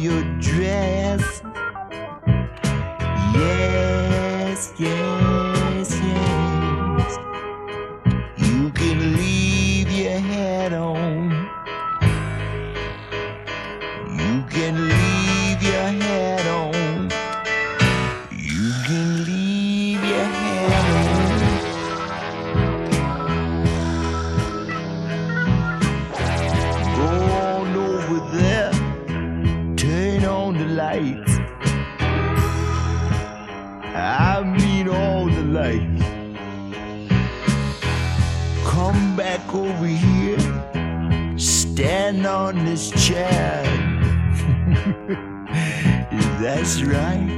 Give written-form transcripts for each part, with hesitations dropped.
your dress. Yes, yes, yes. You can leave your hat on. You can leave your hat on. You can leave your hat on. Go on over there. Turn on the lights. I mean all the lights. Come back over here. Stand on this chair. That's right.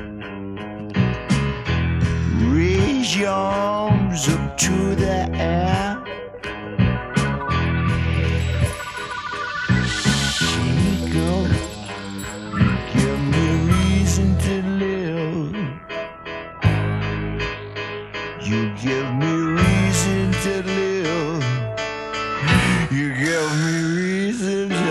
Raise your arms up to the air. Shake up. Give me reason to live. You give me reason to live. You give me reason to live.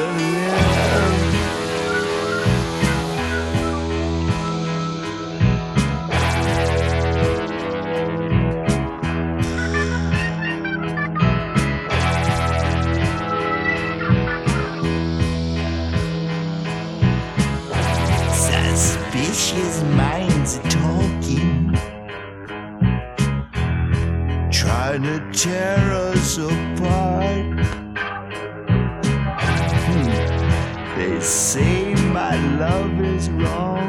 Suspicious minds are talking, trying to tear us apart. They say my love is wrong.